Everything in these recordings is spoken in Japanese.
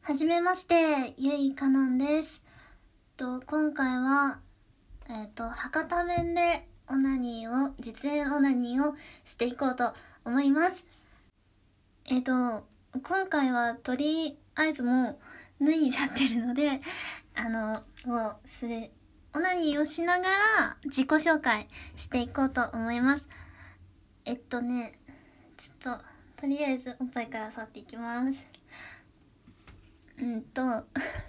はじめまして、ゆいかなんです。今回は、博多弁で実演オナニーをしていこうと思います。今回はとりあえずもう脱いじゃってるので、オナニーをしながら自己紹介していこうと思います。ちょっと、とりあえずおっぱいから触っていきます。なんだっ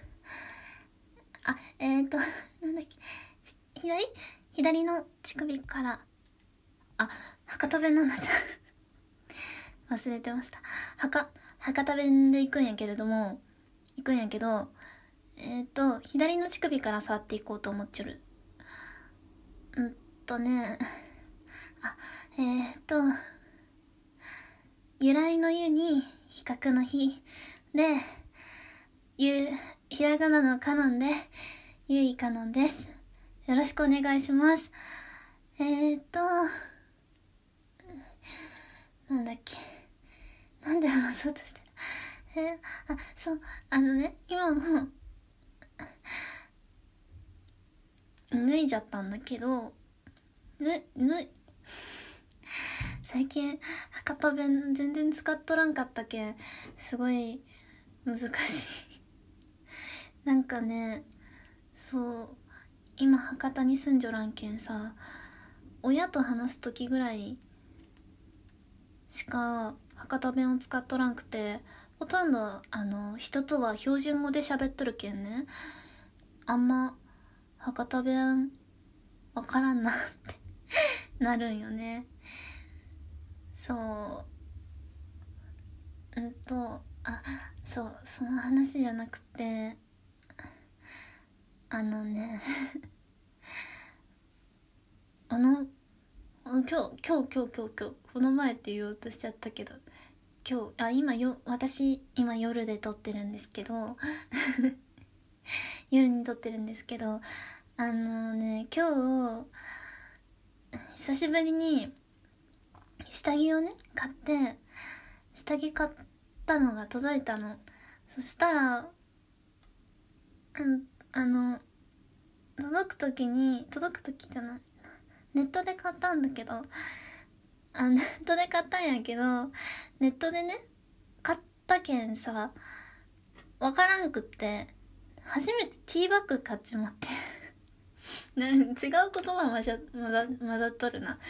け、左の乳首から、博多弁なんだった忘れてました。博多弁で行くんやけど、左の乳首から触っていこうと思っちゃる。由来の湯に比較の比で、ひらがなのカノンで、ゆいかのんです。よろしくお願いします。なんだっけ。なんで話そうとしてた。今も脱いじゃったんだけど、最近博多弁全然使っとらんかったけん、すごい難しいなんかね、今博多に住んじょらんけんさ、親と話す時ぐらいしか博多弁を使っとらんくて、ほとんど人とは標準語で喋っとるけんね、あんま博多弁わからんなってなるんよね。その話じゃなくて、今日この前って言おうとしちゃったけど、私今夜で撮ってるんですけど夜に撮ってるんですけど、今日久しぶりに下着をね買ったのが届いたの。そしたら届く時じゃない、ネットで買ったんだけど、ネットで買ったんやけど、ネットでね買ったけんさ、わからんくって、初めてティーバッグ買っちまって違う言葉混ざっとるな。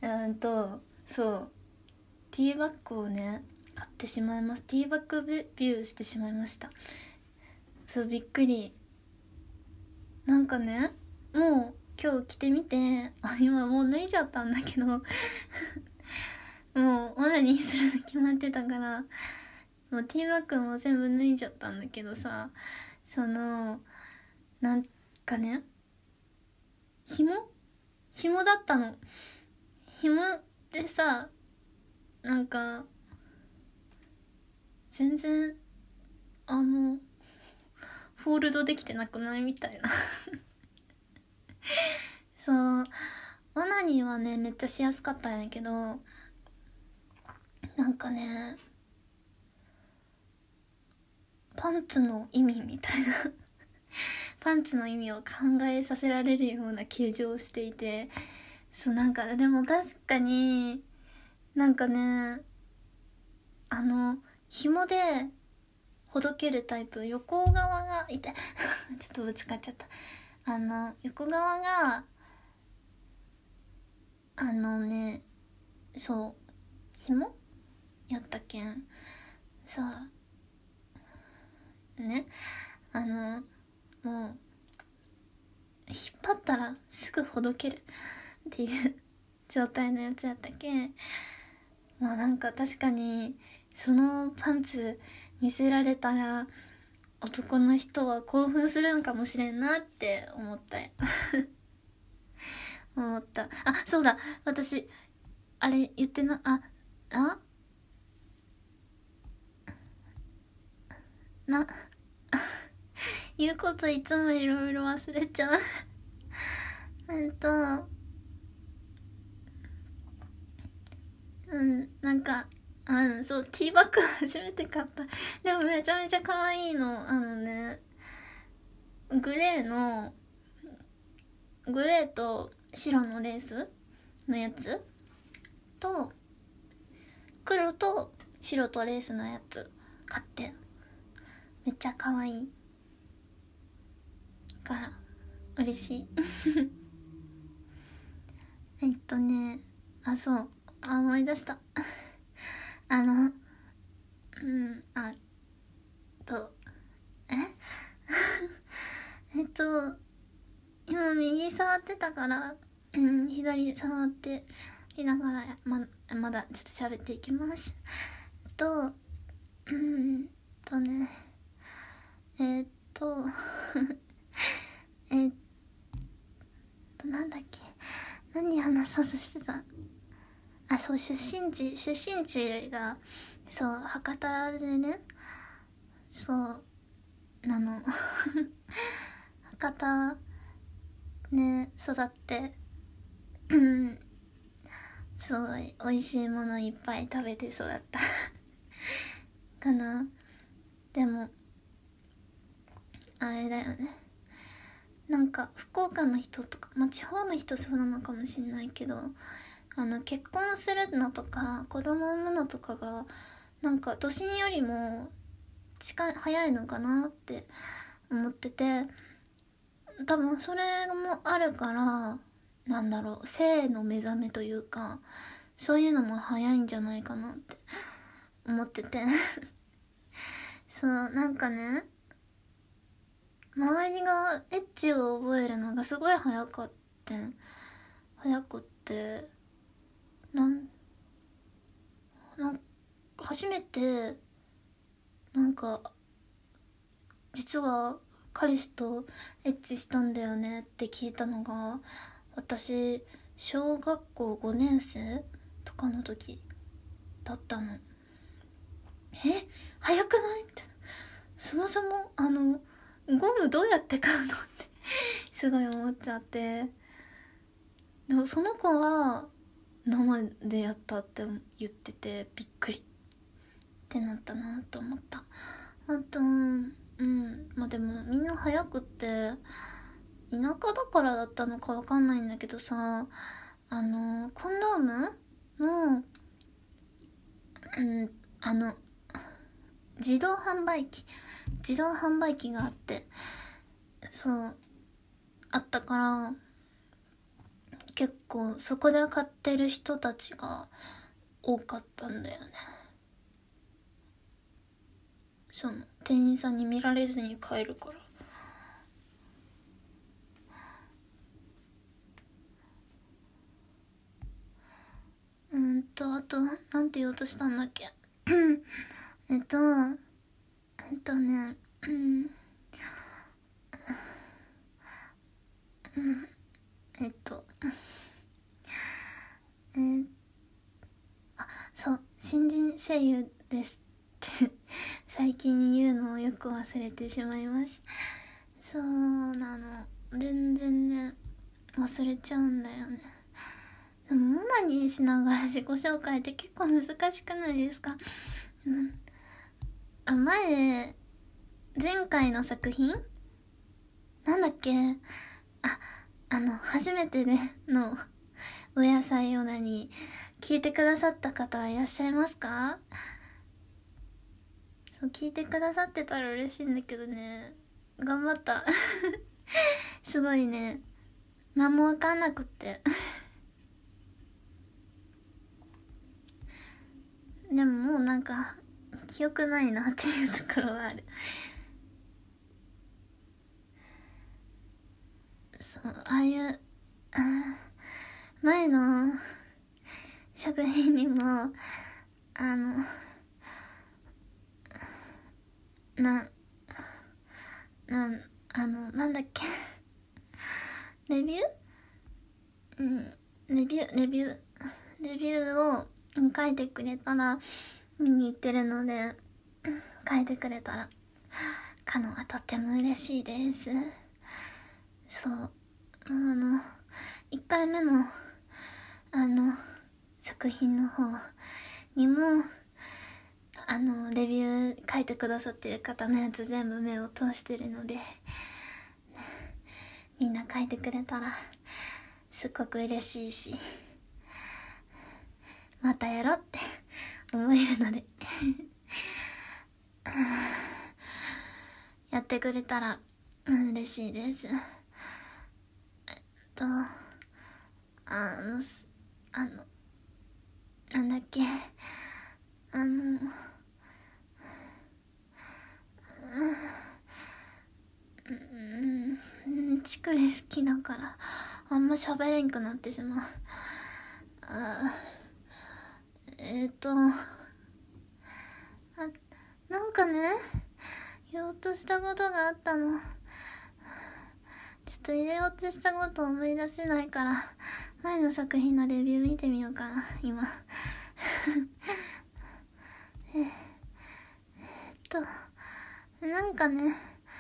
ティーバッグをね買ってしまいます。ティーバッグビューしてしまいました。びっくり。なんかね、もう今日着てみて、今もう脱いじゃったんだけどもうオナニーするの決まってたから、もうティーバッグも全部脱いじゃったんだけどさ、なんかね、紐だったの。紐でさ、なんか全然フォールドできてなくないみたいなオナニーはねめっちゃしやすかったんやけど、なんかね、パンツの意味みたいなパンツの意味を考えさせられるような形状をしていて、でも確かになんかね、紐でほどけるタイプ、横側がちょっとぶつかっちゃった。横側が紐やったけんさね、もう引っ張ったらすぐほどけるっていう状態のやつやったけん、まあなんか確かにそのパンツ見せられたら男の人は興奮するんかもしれんなって思ったそうだ、私あれ言ってなな言うこといつもいろいろ忘れちゃうなんかそう、ティーバッグ初めて買った。でもめちゃめちゃ可愛いの。グレーと白のレースのやつと、黒と白とレースのやつ買って、めっちゃ可愛いから嬉しい。そう、思い出した。あのうんあとえ今右触ってたから、左触っていながらまだちょっと喋っていきます。とねえっとなんだっけ、何話そうとしてた。そう、出身地がそう博多でね、そうなの。博多ね育って、すごい美味しいものいっぱい食べて育ったかな。でもあれだよね、なんか福岡の人とか、地方の人そうなのかもしんないけど、結婚するのとか子供産むのとかがなんか都心よりも早いのかなって思ってて、多分それもあるから、なんだろう、性の目覚めというか、そういうのも早いんじゃないかなって思ってて。そうなんかね、周りがエッチを覚えるのがすごい早くってなん初めてなんか、実は彼氏とエッチしたんだよねって聞いたのが、私小学校5年生とかの時だったの。早くないって。そもそもゴムどうやって買うのってすごい思っちゃって。でもその子は生でやったって言ってて、びっくりってなったなと思った。あとでもみんな早くって、田舎だからだったのかわかんないんだけどさ、コンドームの自動販売機があって、そうあったから、結構そこで買ってる人たちが多かったんだよね。その店員さんに見られずに買えるから。あとなんて言おうとしたんだっけ。えっとねえっとそう、新人声優ですって最近言うのをよく忘れてしまいます。そうなの、全然ね忘れちゃうんだよね。でもオナニーしながら自己紹介って結構難しくないですか？前回の作品なんだっけ、初めてでのお野菜オナニー聞いてくださった方いらっしゃいますか？そう、聞いてくださってたら嬉しいんだけどね、頑張ったすごいね、何もわかんなくってでももうなんか記憶ないなっていうところはある。そう、ああいう前の作品にもななんだっけレビューレビューを書いてくれたら見に行ってるので、書いてくれたらカノはとっても嬉しいです。そう、1回目の作品の方にもレビュー書いてくださってる方のやつ全部目を通してるので、みんな書いてくれたらすっごく嬉しいし、またやろって思えるのでやってくれたら嬉しいです。なんだっけ、チクリ好きだからあんま喋れんくなってしまう。なんかね、言おうとしたことがあったの。ちょっと入れようとしたことを思い出せないから、前の作品のレビュー見てみようかな、今。なんかね、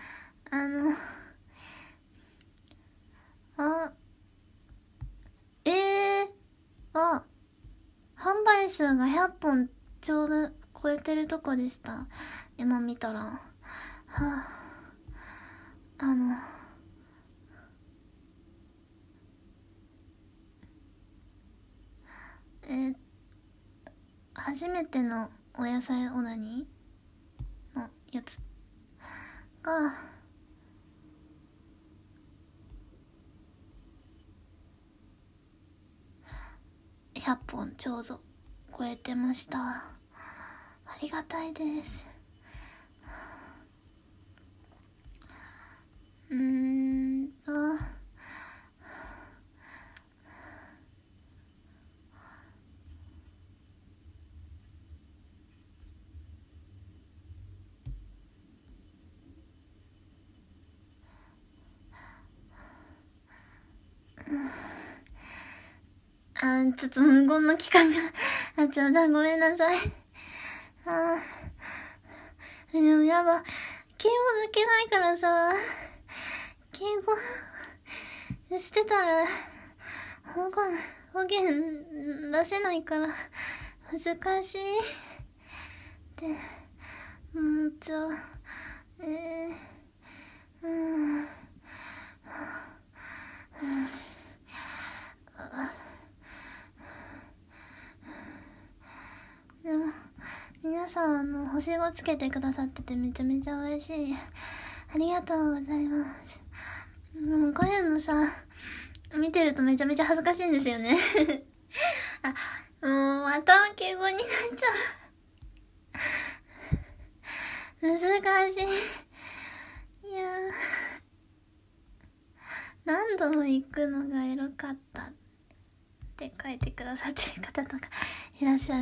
販売数が100本ちょうど超えてるとこでした。今見たら。初めてのお野菜オナニーのやつが100本ちょうど超えてました。ありがたいです。ちょっと無言の期間がちょうだ、ごめんなさい。でもやば、敬語抜けないからさ、敬語してたら方言出せないから難しい。で、でも皆さん星5つけてくださっててめちゃめちゃ嬉しい。ありがとうございます。こういうのさ見てるとめちゃめちゃ恥ずかしいんですよねもうまた敬語になっちゃう難しい。いや何度も行くのがエロかったって書いてくださってる方とかいらっしゃる。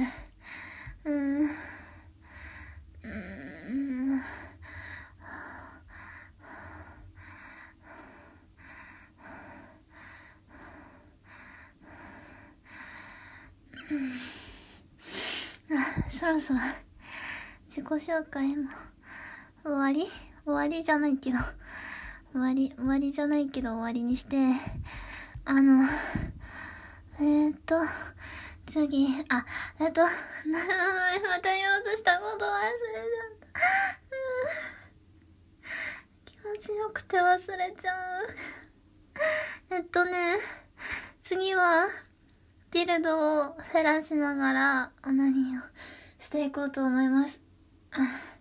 そろそろ自己紹介も終わりじゃないけど終わりじゃないけど終わりにして、次、また言おうとしたこと忘れちゃった気持ちよくて忘れちゃう次はディルドをフェラしながらオナニーをしていこうと思います